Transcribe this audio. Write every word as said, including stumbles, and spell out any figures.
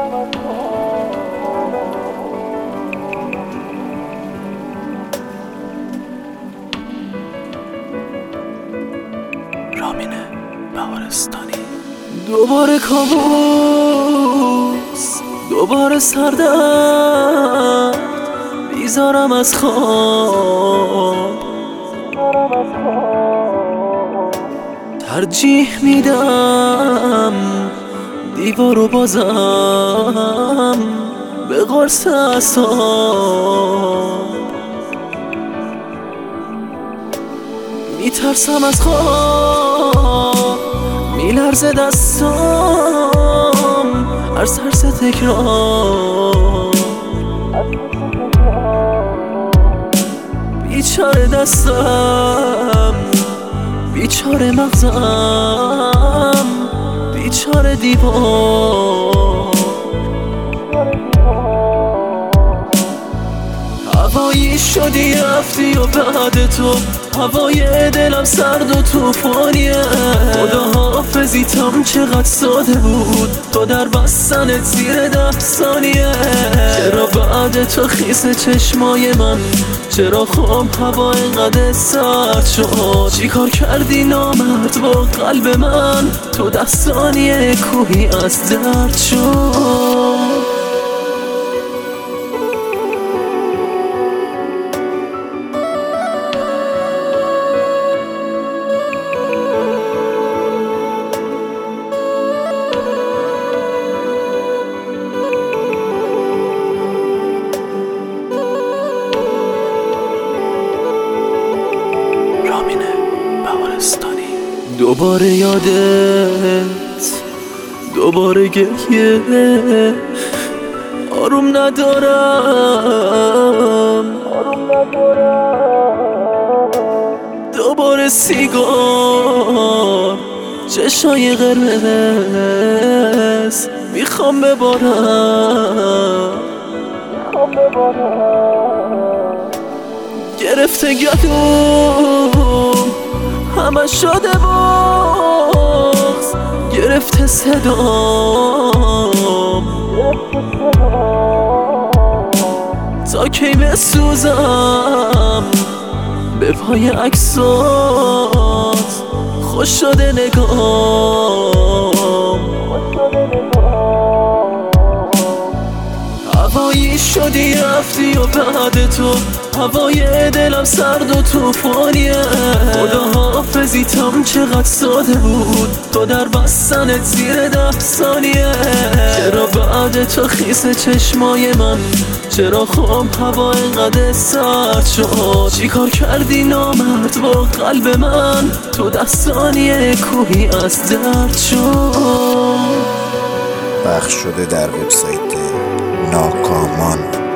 رامین بهارستانی. دوباره کابوس، دوباره سردرد، بیزارم از خواب، ترجیح میدم دیوارو بازم به قرص اعصاب. میترسم از خواب، میلرزه دستام هر سرس تکرار. بیچاره دستم، بیچاره مغزم، بیچاره دیوار. هوایی شدی رفتی و بعد تو هوای دلم سرد و توفانیه. خدا حافظیتم چقدر ساده بود تو در بستنت زیر ده ثانیه. چرا بعد تو خیس چشمای من، چرا خواب هوا اینقدر سرد شد؟ چی کار کردی نامرد با قلب من؟ تو ده ثانیه کوهی از درد شد. رامین بهارستانی. دوباره یادت، دوباره گریه، آروم ندارم، دوباره سیگار، چشای قرمز، میخوام ببارم، گرفته گلوم همه شده بغض، گرفته صدام، تا کی بسوزم به پای عکسات، خوش شده نگام. هوایی شدی رفتی و بعد تو هوای دلم سرد و توفانیه. خدا حافظیتم چقدر ساده بود تو در بستنت زیر ده ثانیه. چرا بعد تو خیس چشمای من، چرا خواب هوا اینقدر سرد شد؟ چی کار کردی نامرد با قلب من؟ تو ده ثانیه کوهی از درد شد. پخش شده در وبسایت ناکامان.